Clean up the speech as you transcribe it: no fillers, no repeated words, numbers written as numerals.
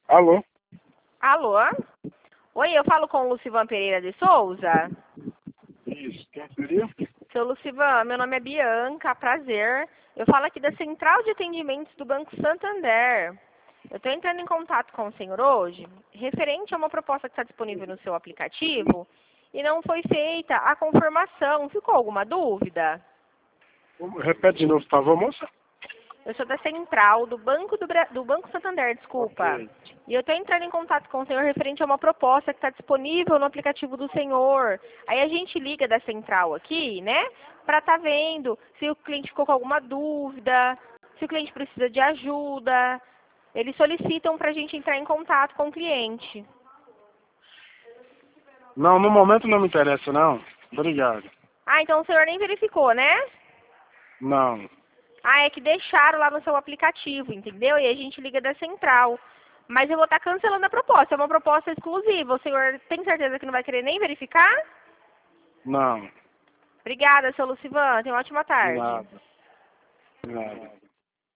Alô? Alô? Oi, eu falo com o Lucivan Pereira de Souza. Isso, quem seria? Seu Lucivan, meu nome é Bianca, prazer. Eu falo aqui da Central de Atendimentos do Banco Santander. Eu estou entrando em contato com o senhor hoje, referente a uma proposta que está disponível no seu aplicativo e não foi feita a confirmação. Ficou alguma dúvida? Repete de novo, por favor, moça. Eu sou da Central do Banco Santander, desculpa. Ok. E eu estou entrando em contato com o senhor referente a uma proposta que está disponível no aplicativo do senhor. Aí a gente liga da Central aqui, né? Para estar vendo se o cliente ficou com alguma dúvida, se o cliente precisa de ajuda. Eles solicitam para a gente entrar em contato com o cliente. Não, no momento não me interessa, não. Obrigado. Ah, então o senhor nem verificou, né? Não. Ah, é que deixaram lá no seu aplicativo, entendeu? E a gente liga da Central. Mas eu vou estar cancelando a proposta. É uma proposta exclusiva. O senhor tem certeza que não vai querer nem verificar? Não. Obrigada, seu Lucivan. Tenha uma ótima De tarde. nada. De nada.